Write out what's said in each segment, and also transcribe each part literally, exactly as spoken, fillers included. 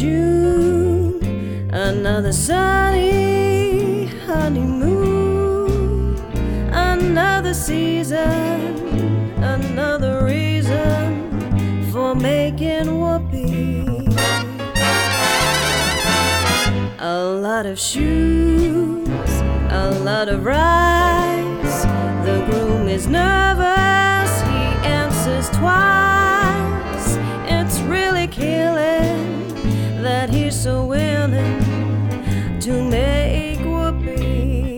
June, another sunny honeymoon, another season, another reason for making whoopee. A lot of shoes, a lot of rice. The groom is nervous, he answers twice. It's really killing that he's so willing to make whoopee.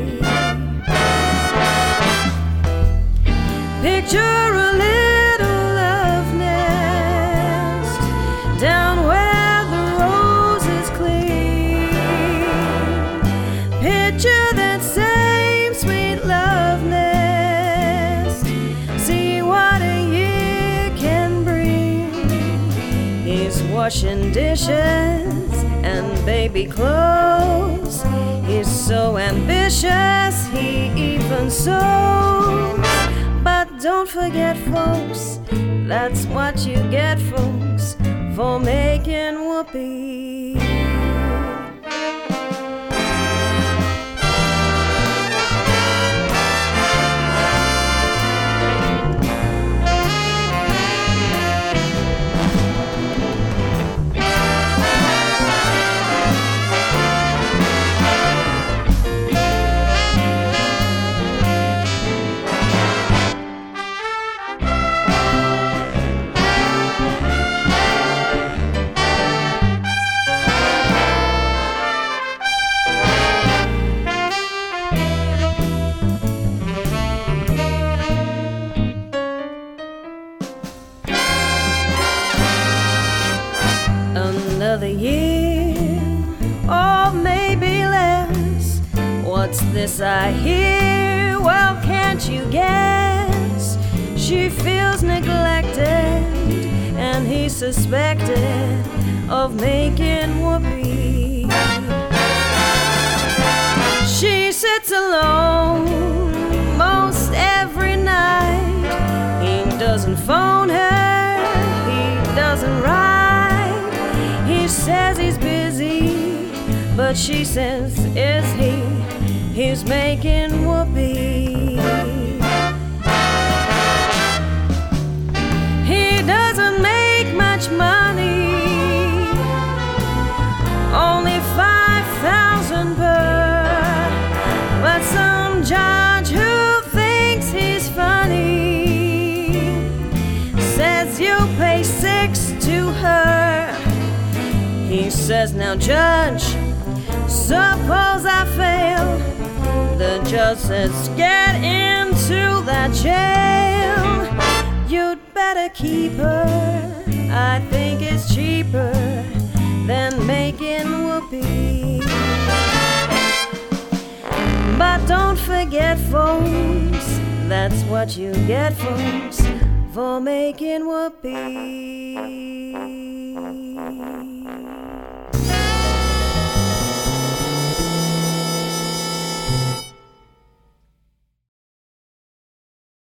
Picture a little love nest down where the roses cling. Picture that same sweet love nest. See what a year can bring. He's washing dishes and baby clothes. He's so ambitious, he even sews. But don't forget, folks, that's what you get, folks, for making whoopee. Another year, or maybe less. What's this I hear? Well, can't you guess? She feels neglected, and he's suspected of making whoopee. She sits alone most every night. He doesn't phone her, he doesn't write. He says he's busy, but she says, is he? He's making whoopee. He doesn't make much money, only five thousand per. But some judge who thinks he's funny says you'll pay six to her. He says, now judge, suppose I fail. The judge says, get into that jail. You'd better keep her, I think it's cheaper than making whoopee. But don't forget, folks, that's what you get, folks, for making whoopee.